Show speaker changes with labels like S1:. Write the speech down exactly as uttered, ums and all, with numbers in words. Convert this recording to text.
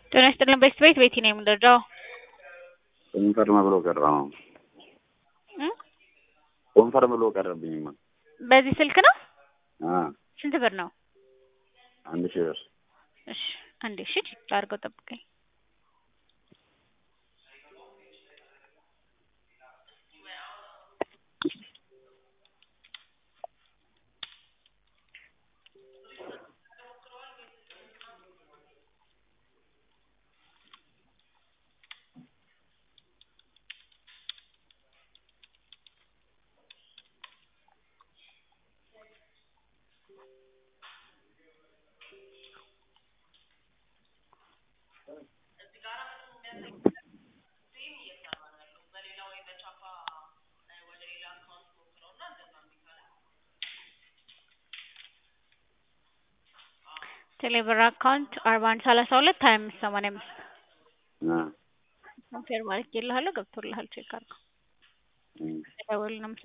S1: ጤና ይስጥልን በስት ቤት ቤቲ ነኝ የምደርዳው
S2: ኮንፈርም ብሎ ቀረ ነው
S1: እ
S2: ኮንፈርም ብሎ ቀረብኝማ
S1: በዚህ ስልክ ነው
S2: አ
S1: ስንት ብር ነው
S2: አንድ ሺህ ብር
S1: እሺ አንዴ እሺ አድርገው ጠብቀኝ ቴሌብር አካውንት አርባ አንድ ሰላሳ ሁለት ሀያ አምስት ሰማንያ አምስት
S2: አ
S1: ኮንፈርም አድርጌልሃለሁ ገብቶልሃል ቼክ አድርገው ደውል ነው